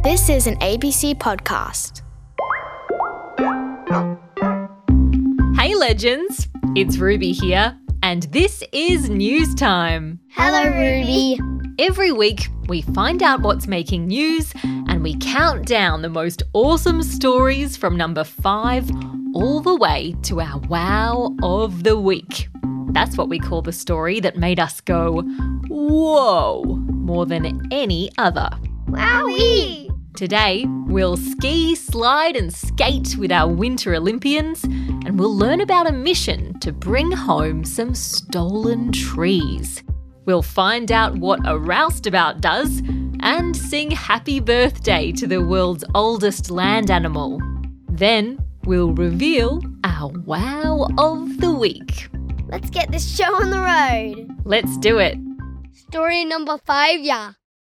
This is an ABC podcast. Hey legends, it's Ruby here, and this is News Time. Hello, Ruby. Every week, we find out what's making news and we count down the most awesome stories from number 5 all the way to our Wow of the Week. That's what we call the story that made us go, whoa, more than any other. Wowee! Today, we'll ski, slide and skate with our Winter Olympians, and we'll learn about a mission to bring home some stolen trees. We'll find out what a roustabout does and sing happy birthday to the world's oldest land animal. Then we'll reveal our Wow of the Week. Let's get this show on the road. Let's do it. Story number 5, yeah.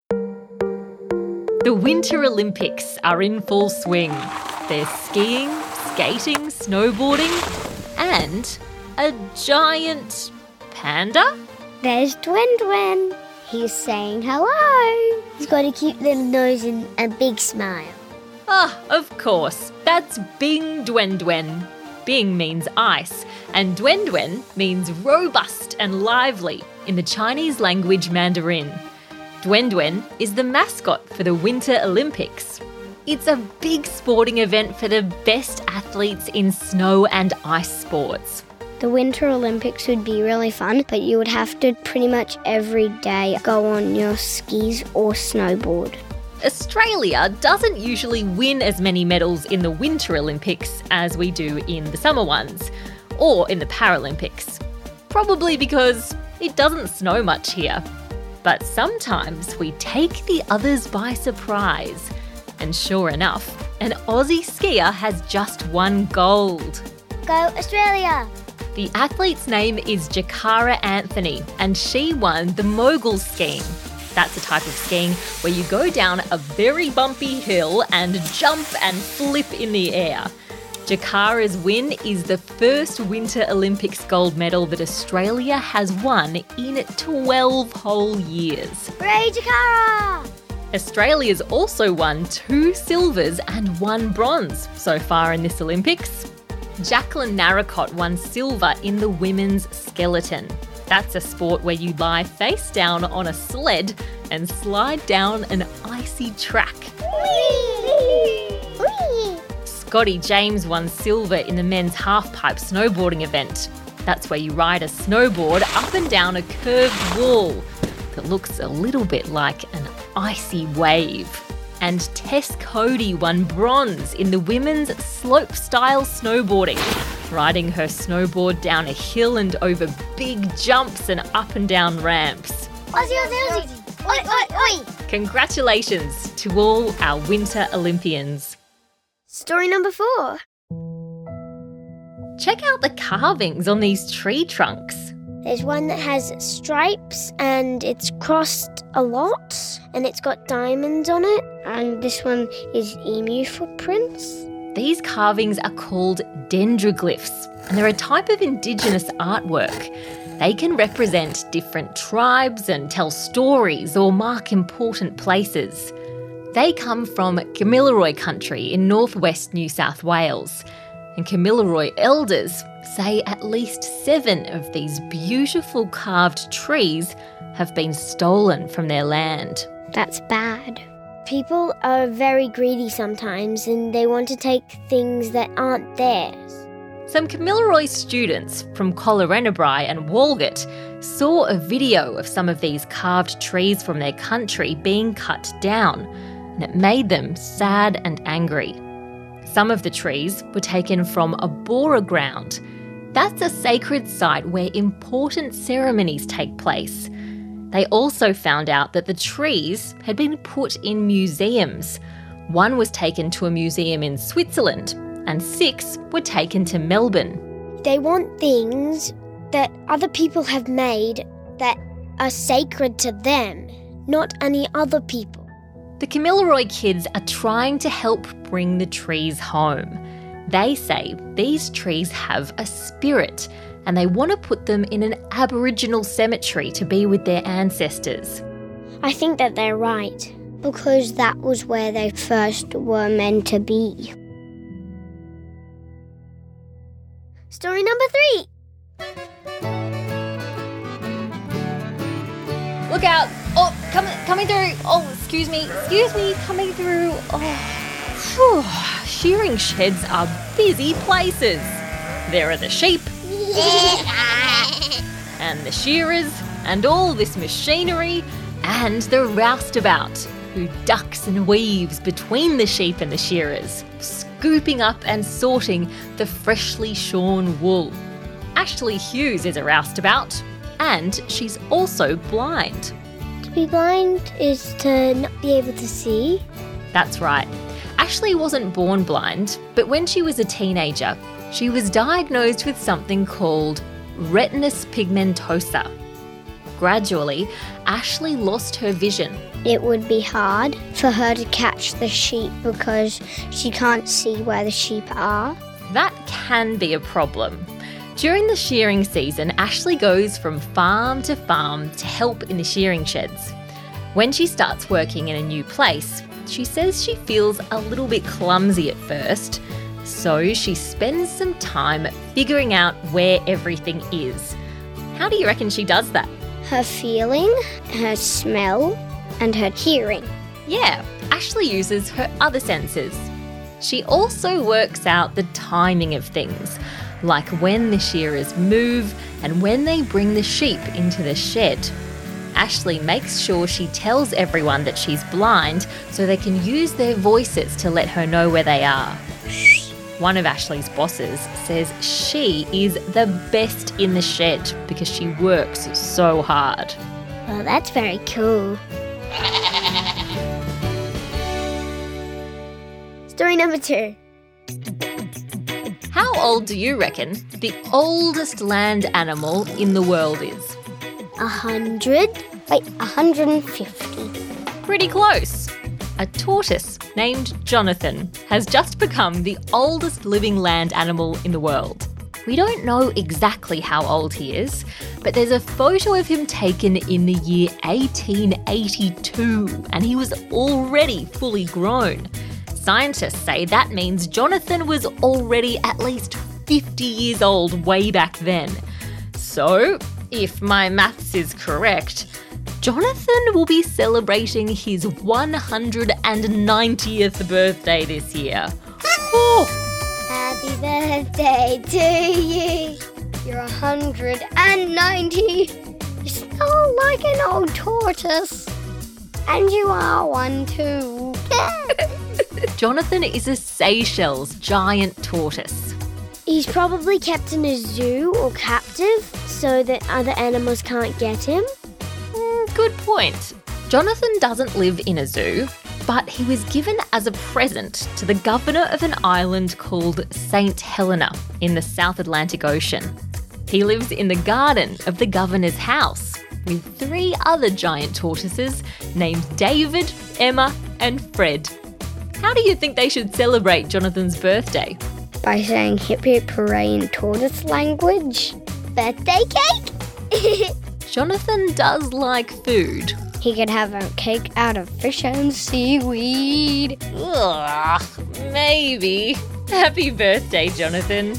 The Winter Olympics are in full swing. There's skiing, skating, snowboarding, and a giant panda? There's Dwen. He's saying hello. He's got a cute little nose and a big smile. Ah, of course. That's Bing Dwen Dwen. Bing means ice, and Dwen Dwen means robust and lively in the Chinese language Mandarin. Dwen Dwen is the mascot for the Winter Olympics. It's a big sporting event for the best athletes in snow and ice sports. The Winter Olympics would be really fun, but you would have to pretty much every day go on your skis or snowboard. Australia doesn't usually win as many medals in the Winter Olympics as we do in the summer ones, or in the Paralympics. Probably because it doesn't snow much here. But sometimes we take the others by surprise. And sure enough, an Aussie skier has just won gold. Go Australia! The athlete's name is Jakara Anthony, and she won the mogul skiing. That's a type of skiing where you go down a very bumpy hill and jump and flip in the air. Jakara's win is the first Winter Olympics gold medal that Australia has won in 12 whole years. Hooray, Jakara! Australia's also won 2 silvers and 1 bronze so far in this Olympics. Jacqueline Narracott won silver in the women's skeleton. That's a sport where you lie face down on a sled and slide down an icy track. Whee! Whee! Scotty James won silver in the men's half-pipe snowboarding event. That's where you ride a snowboard up and down a curved wall that looks a little bit like an icy wave. And Tess Cody won bronze in the women's slope-style snowboarding, riding her snowboard down a hill and over big jumps and up and down ramps. Aussie! Oi, oi, oi! Congratulations to all our Winter Olympians. Story number 4. Check out the carvings on these tree trunks. There's one that has stripes and it's crossed a lot and it's got diamonds on it. And this one is emu footprints. These carvings are called dendroglyphs, and they're a type of Indigenous artwork. They can represent different tribes and tell stories or mark important places. They come from Kamilaroi country in northwest New South Wales. And Kamilaroi elders say at least 7 of these beautiful carved trees have been stolen from their land. That's bad. People are very greedy sometimes and they want to take things that aren't theirs. Some Kamilaroi students from Collarenebri and Walgett saw a video of some of these carved trees from their country being cut down, and it made them sad and angry. Some of the trees were taken from a Bora ground. That's a sacred site where important ceremonies take place. They also found out that the trees had been put in museums. One was taken to a museum in Switzerland, and 6 were taken to Melbourne. They want things that other people have made that are sacred to them, not any other people. The Kamilaroi kids are trying to help bring the trees home. They say these trees have a spirit and they want to put them in an Aboriginal cemetery to be with their ancestors. I think that they're right. Because that was where they first were meant to be. Story number 3. Look out! Oh, coming through! Oh, excuse me, coming through. Oh, phew. Shearing sheds are busy places. There are the sheep, and the shearers, and all this machinery, and the roustabout, who ducks and weaves between the sheep and the shearers, scooping up and sorting the freshly shorn wool. Ashley Hughes is a roustabout, and she's also blind. To be blind is to not be able to see. That's right. Ashley wasn't born blind, but when she was a teenager, she was diagnosed with something called retinitis pigmentosa. Gradually, Ashley lost her vision. It would be hard for her to catch the sheep because she can't see where the sheep are. That can be a problem. During the shearing season, Ashley goes from farm to help in the shearing sheds. When she starts working in a new place, she says she feels a little bit clumsy at first, so she spends some time figuring out where everything is. How do you reckon she does that? Her feeling, her smell, and her hearing. Yeah, Ashley uses her other senses. She also works out the timing of things, like when the shearers move and when they bring the sheep into the shed. Ashley makes sure she tells everyone that she's blind so they can use their voices to let her know where they are. One of Ashley's bosses says she is the best in the shed because she works so hard. Well, that's very cool. Story number 2. How old do you reckon the oldest land animal in the world is? 150. Pretty close. A tortoise named Jonathan has just become the oldest living land animal in the world. We don't know exactly how old he is, but there's a photo of him taken in the year 1882, and he was already fully grown. Scientists say that means Jonathan was already at least 50 years old way back then. So, if my maths is correct, Jonathan will be celebrating his 190th birthday this year. Oh. Happy birthday to you. You're 190. You smell like an old tortoise. And you are one too. Jonathan is a Seychelles giant tortoise. He's probably kept in a zoo or captive so that other animals can't get him. Good point. Jonathan doesn't live in a zoo, but he was given as a present to the governor of an island called St. Helena in the South Atlantic Ocean. He lives in the garden of the governor's house with 3 other giant tortoises named David, Emma, and Fred. How do you think they should celebrate Jonathan's birthday? By saying hip hip hooray in tortoise language. Birthday cake? Jonathan does like food. He could have a cake out of fish and seaweed. Ugh, maybe. Happy birthday, Jonathan.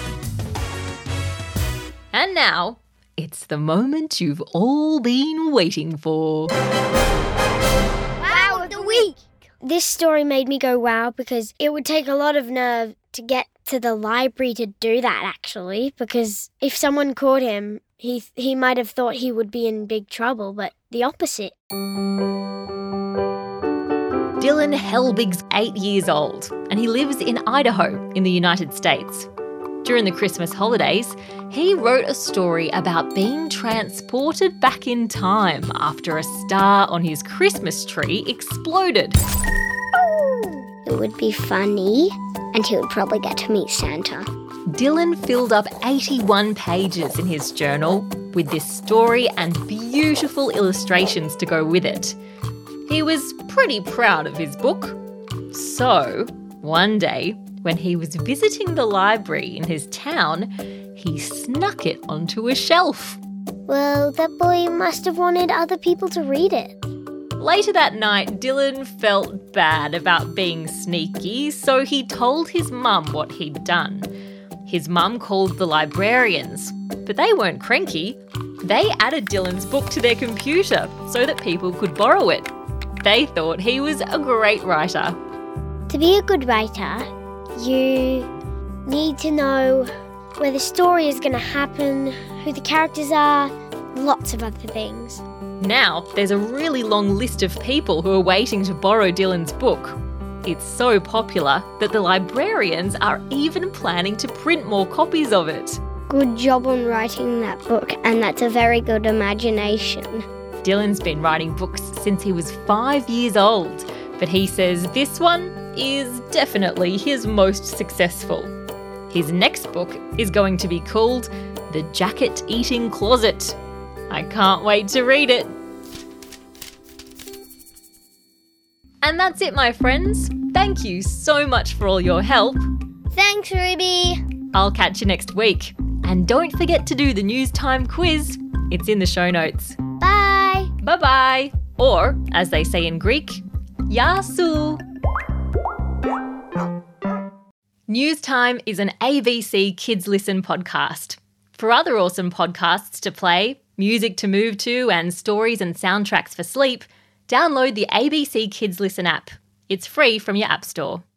And now, it's the moment you've all been waiting for. Wow of the week! This story made me go wow because it would take a lot of nerve to get to the library to do that, actually, because if someone caught him, he might have thought he would be in big trouble, but the opposite. Dylan Helbig's 8 years old, and he lives in Idaho in the United States. During the Christmas holidays, he wrote a story about being transported back in time after a star on his Christmas tree exploded. It would be funny, and he would probably get to meet Santa. Dylan filled up 81 pages in his journal with this story and beautiful illustrations to go with it. He was pretty proud of his book. So, one day, when he was visiting the library in his town, he snuck it onto a shelf. Well, that boy must have wanted other people to read it. Later that night, Dylan felt bad about being sneaky, so he told his mum what he'd done. His mum called the librarians, but they weren't cranky. They added Dylan's book to their computer so that people could borrow it. They thought he was a great writer. To be a good writer, you need to know where the story is going to happen, who the characters are, lots of other things. Now, there's a really long list of people who are waiting to borrow Dylan's book. It's so popular that the librarians are even planning to print more copies of it. Good job on writing that book, and that's a very good imagination. Dylan's been writing books since he was 5 years old, but he says this one is definitely his most successful. His next book is going to be called The Jacket Eating Closet. I can't wait to read it. And that's it, my friends. Thank you so much for all your help. Thanks, Ruby. I'll catch you next week. And don't forget to do the News Time quiz. It's in the show notes. Bye. Bye-bye. Or, as they say in Greek, Yasu. News Time is an ABC Kids Listen podcast. For other awesome podcasts to play, music to move to, and stories and soundtracks for sleep, download the ABC Kids Listen app. It's free from your app store.